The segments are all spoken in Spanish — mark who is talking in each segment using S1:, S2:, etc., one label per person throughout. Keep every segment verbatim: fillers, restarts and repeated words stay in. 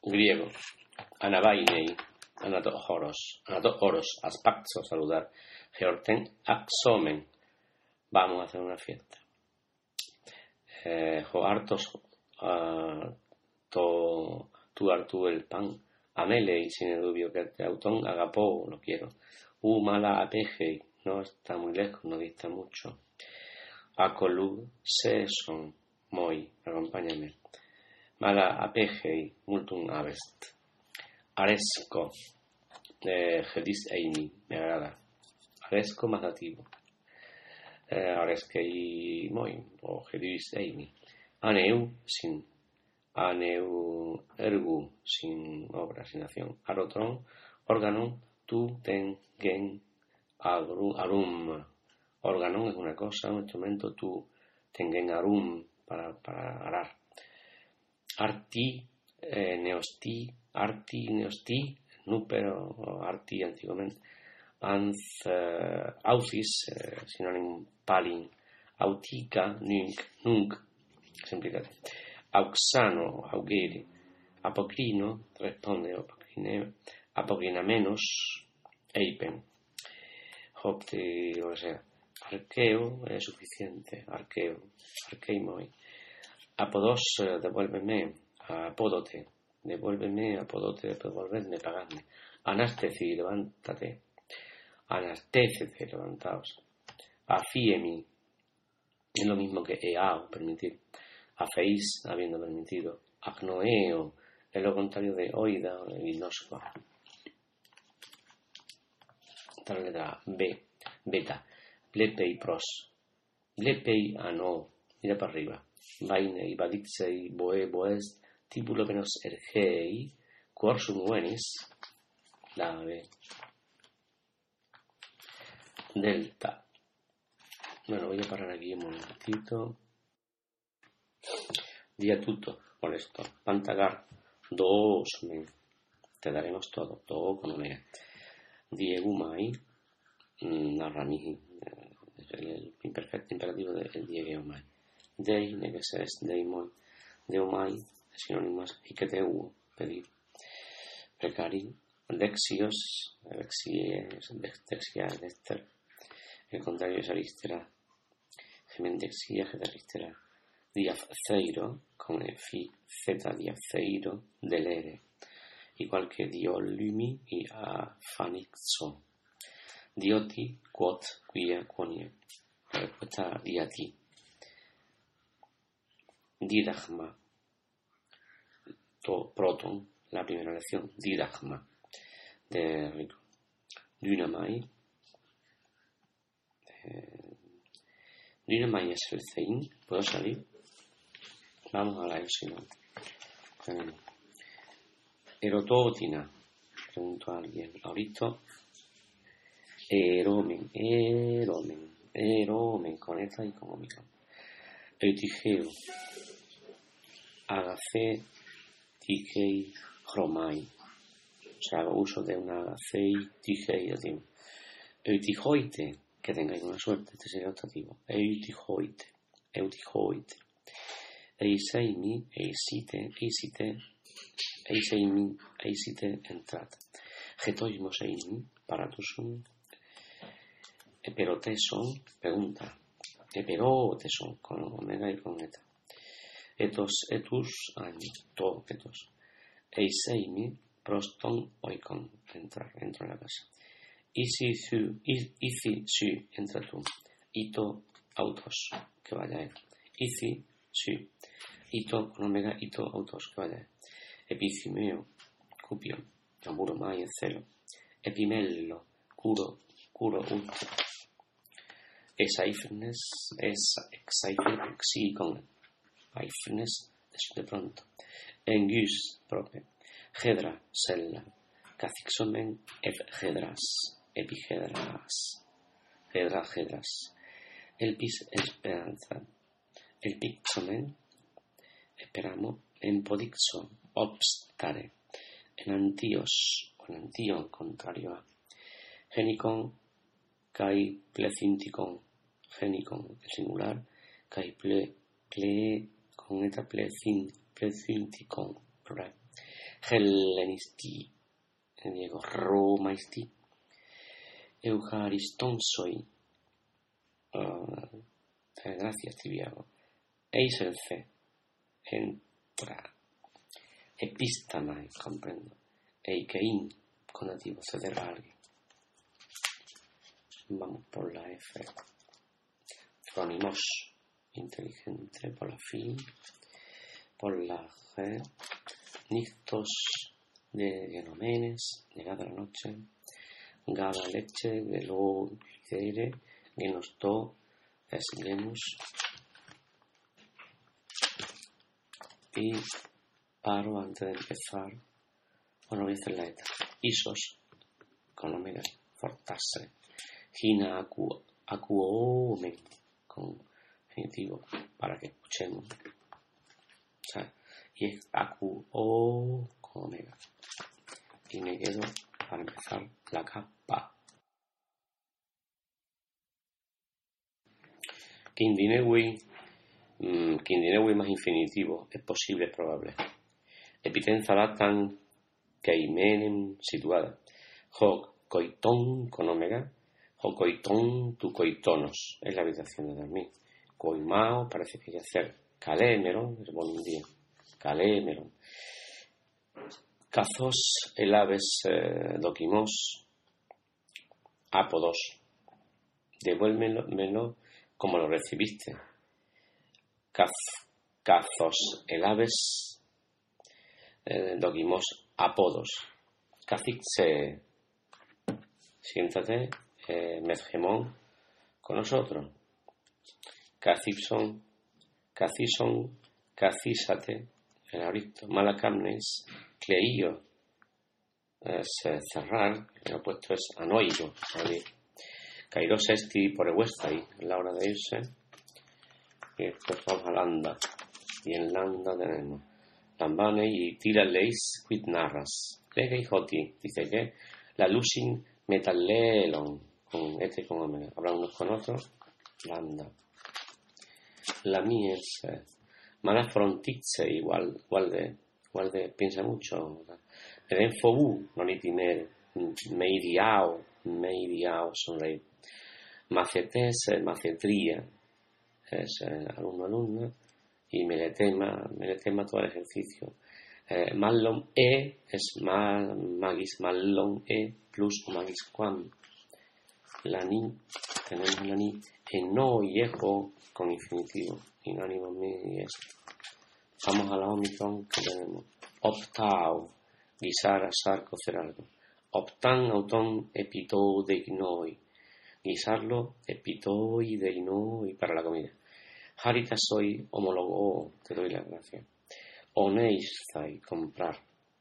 S1: Griego. Anabainei. Anato horos. Anato horos. Aspacto, saludar. Georten axomen. Vamos a hacer una fiesta. Eh, jo hartos uh, to tu artu el pan. Amelei sin dubio que te autón agapó, lo quiero. U mala apeje. No está muy lejos, no dista mucho. Acolu se son. Moi, acompáñame. Mala apegei multum avest. Aresco. Eh, Gedis eimi. Me agrada. Aresco más dativo. Eh, Aresquei moi. O Gedis eimi. Aneu sin. Aneu ergu sin obra, sin acción. Arotron. Órgano. Tu ten gen arum. arum. Órgano es una cosa, un instrumento. Tu tengen arum. Para, para arar. Arti, eh, neosti, arti, neosti, núpero, arti antiguamente. Anth, eh, authis, eh, sinónimo palin, autica, nunc, nunc, semplificate. Auxano, augeri, apocrino, responde, apocrine, apocrina menos, eipen. Hopti, o sea. Arqueo es suficiente. Arqueo. Arqueimoi. Apodos, devuélveme. Apódote. Devuélveme. Apodote. Devolvedme. Pagadme. Anasteci. Levántate. Anastécete. Levantaos. Afiemi. Es lo mismo que eao. Permitir. Afeís. Habiendo permitido. Agnoeo. Es lo contrario de oida o de gnosco. Esta es la letra B. Beta. Blepei pros. Blepei ano. Mira para arriba. Vainei, badixei, boe, boest, tíbulo menos ergei, quorsum venis. La B. Delta. Bueno, voy a parar aquí un momentito. Dia tutto. Con esto. Pantagar. Dos men. Te daremos todo. Todo con omega. Diegumai. Narramihi. El imperfecto imperativo del diegeomai. Dei, negeses, deimoi, deomai, sinónimos, iketeu, pedir. Precari, dexios, dexies, dexia, dexter. El contrario es aristera. Gemendexia, getaristera. Diafceiro, con fi, zeta, diafceiro, delere. Igual que diolumi y afanixo. Dioti, quot, quia, quonie. La respuesta diati. Didagma. To, proton, la primera lección. Didagma. De Rico. Dynamai. Eh, Dynamai es el zein. ¿Puedo salir? Vamos a la epsilon. Eh, Erototina. Pregunto a alguien. Ahorita. Eromen, eromen, eromen, con esta y con omicron. Eutigeo, agace, tigei, chromai. O sea, hago uso de una agacei, tigei, decimos. Eutijoite, que tengáis buena suerte, este sería optativo. Eutijoite, eutijoite. Eiseimi, eisite, eisite, eiseimi, eisite, entrat. Getoimos eimi, paratusum. Eperoteson, pregunta. Eperoteson, con omega y con eta. Etos, etus, año, to, etos. Eiseimi, proston, oikon, entrar, entro en la casa. Isi, su, ici, su, entra tú. Ito, autos, que vaya él. Ici, su. Ito, con omega, ito, autos, que vaya él. Epicimeo, cupio, tamburo, mai, celo. Epimello, curo, curo, ultra. Exaifnes, es exaifnes, sí, con aifnes, de pronto. Engus, propio. Hedra, sella. Cacixomen, efgedras, epigedras. Hedra, hedras. Elpis, esperanza. El pixomen, esperamos. En podixo, obstare. En antíos, o en antío, contrario a. Genicon, kai plecinticon. Genicon, el singular, kai ple, ple, con eta plecin, plecinticon, plural. Hellenisti, en griego Romaisti, Euchariston soi, uh, gracias tibiago, eis el fe, entra, epistamai, comprendo, eikein, conativo, ceder a alguien. Vamos por la F, fronimos, inteligente, por la fin, por la G, nictos de genomenes, llegada la noche, gala leche, gelo, lidere, genosto, esguemus, y paro antes de empezar. Bueno, voy a hacer la ETA. Isos, con omega, fortase, gina, acu, acuomen, con genitivo, para que escuchemos. O sea, y es acu, o, con omega. Y me quedo, para empezar, la capa. Quindinewi, mmm, quindinewi más infinitivo, es posible, es probable. Epitenza latan, keimenem, situada. Hoc, coitón, con omega. Hoc, coitón, tu coitonos, es la habitación de dormir. Coimao, parece que yacer. Calémeron, es buen día. Calémeron. Cazos, el aves, eh, doquimos, apodos. Devuélvemelo como lo recibiste. Caz, cazos, el aves, eh, doquimos, apodos. Cacixe, siéntate, eh, mezgemón, con nosotros. Cacipson, cacison, cacísate, el abricto. Malacamnes, cleío, es eh, cerrar, el opuesto es anoigo, abrir. Kairos esti por eguestai, es la hora de irse. Y después vamos a Landa. Y en Landa tenemos Lambane y Tira Leis quid narras. Lega y Joti, dice que la lusin metallelon, con este y con omega. Hablan unos con otros. Landa. La mía es eh, mala frontice, igual, igual de, igual de, piensa mucho. Eden fobu, no ni timer, meidiao, meidiao, sonreír. Macetes, eh, macetría, es eh, alumno, alumna, y meletema, meletema todo el ejercicio. Eh, mallon e es mal, magis mallon e plus magis quam. La ni, tenemos la ni, en no y ejo con infinitivo, in ánimo mi es. Vamos a la omicron que tenemos. Optao, guisar, asar, cocer algo. Optan, auton, epito, degnoi. Guisarlo, epitoi, deinoi, para la comida. Harita soy, homólogo, te doy las gracias. Oneistai, comprar.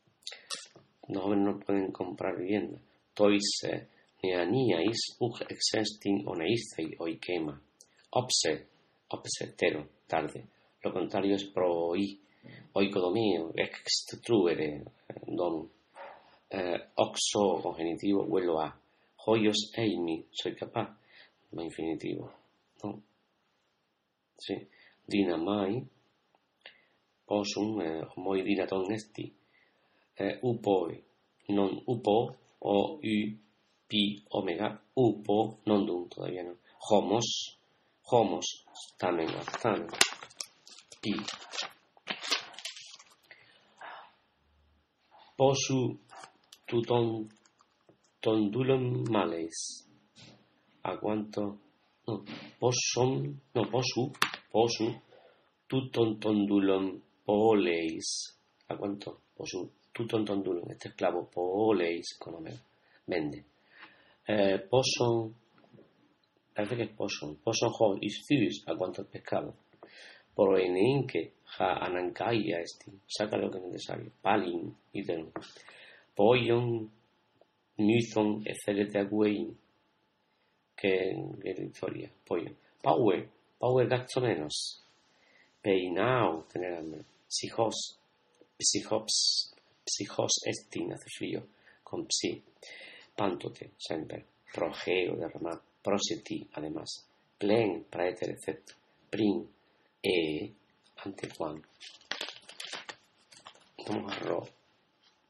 S1: Los jóvenes no pueden comprar vivienda. Toise, neaniais, ug existing, oneistai, oikema. Opse, opsetero, tarde. Lo contrario es proi, oikodomio, extruere, don. Eh, oxo, con genitivo, vuelo a. Hoyos eimi, soy capaz, no infinitivo, ¿no? Sí. Dinamai, posum, eh, homoi dinaton esti, eh, upoi, non upo, o u, pi, omega, upo, non dum, todavía no. Homos, homos, tamen, tamen, pi. Posu, tuton, tondulum males. Aguanto, no, poson, no, posu, posu, tuton tondulum poleis. Aguanto, posu, tuton tondulum, este esclavo, poleis, con omega, vende. Eh, poson, parece que es poson, poson ho isthus, aguanto el pescado. Por eneinque, ja anancaya esti, saca lo que es necesario, palin, idem. Poion, Newton, excelente aguein, que en historia, pollo. Power, power gasto menos. Peinao, tener hambre. Psijos, psijops, psijos estin, hace frío, con psi. Pantote, sempre. Progeo, derramar. Proseti, además. Plen, praeter, excepto. Prin, e, ante Juan. Vamos a ro.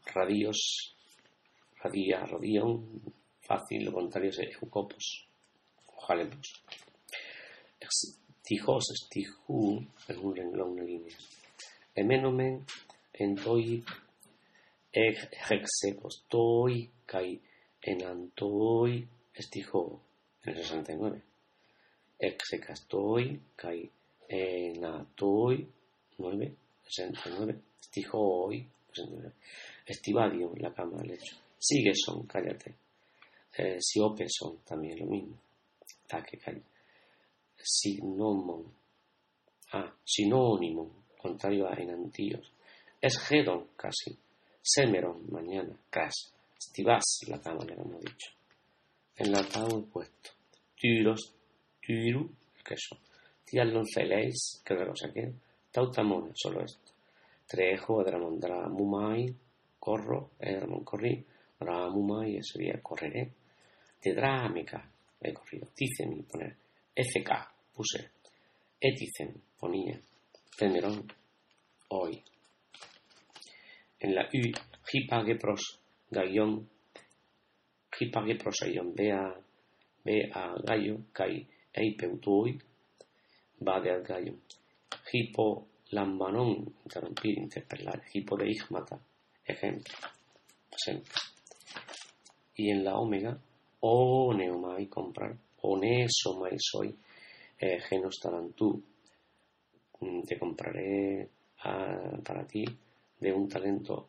S1: radios, radia, radion, fácil, lo contrario es eucopos, o jalepos. Tijos, estiju, es un renglón, una línea. Emenomen, entoi, hexecos, toi, kai, enantoi, estijo, en el sesenta y nueve. Execastoi, kai, enatoi, nueve, sesenta y nueve. Estijoi, sesenta y nueve. Estivadio, la cama, el lecho. Sigeson, cállate. Eh, Siopeson, también lo mismo. Taque, cállate. Sinomon, ah, sinónimo, contrario a enantíos. Esgedon, casi. Semeron, mañana. Cras. Estivas, la cama, le hemos dicho. Enlatado y puesto. Tyros, tyru, el queso. Tialonceléis, que otra cosa que. Tautamón, solo esto. Trejo, edramondra, mumai, corro, edramon, corrí. Ramumai, sería correré. Tedrámica, he corrido. Ticemi, poner. F K, puse. Eticen, ponía. Temerón, hoy. En la U, hipagepros, gallón. Hipagepros, gallón. Ve a, ve a gallo, kai, eipeutoi. Va de al gallo. Hipo, lambanón, interrumpir, interpelar. Hipo de igmata, ejemplo. Ejemplo. Y en la omega, o neomai, comprar. Onesomai soy, eh, genos talantú, te compraré a, para ti de un talento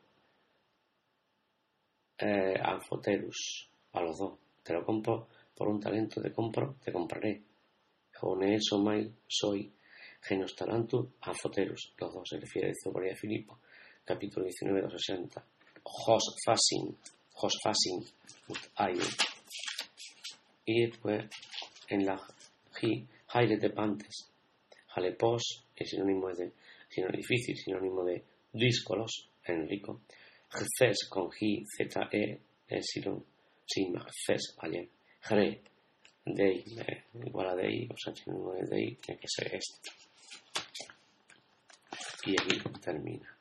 S1: eh, anfoterus, a los dos, te lo compro por un talento, te compro, te compraré. Onesomai soy, genos talantú, anfoterus, los dos, se refiere a Zoboria Filipo, capítulo diecinueve, doscientos sesenta. Hos fasin, hos fasin, ayo. Y después en la G, Jaire de Pantes, Jalepos, es sinónimo de sinónimo difícil, sinónimo de díscolos, Enrico. Gces con G, Z, E, Epsilon, Sigma, Gces, ayer. Gre, Dei, eh, igual a Dei, o sea, sinónimo de Dei, tiene que ser este. Y aquí termina.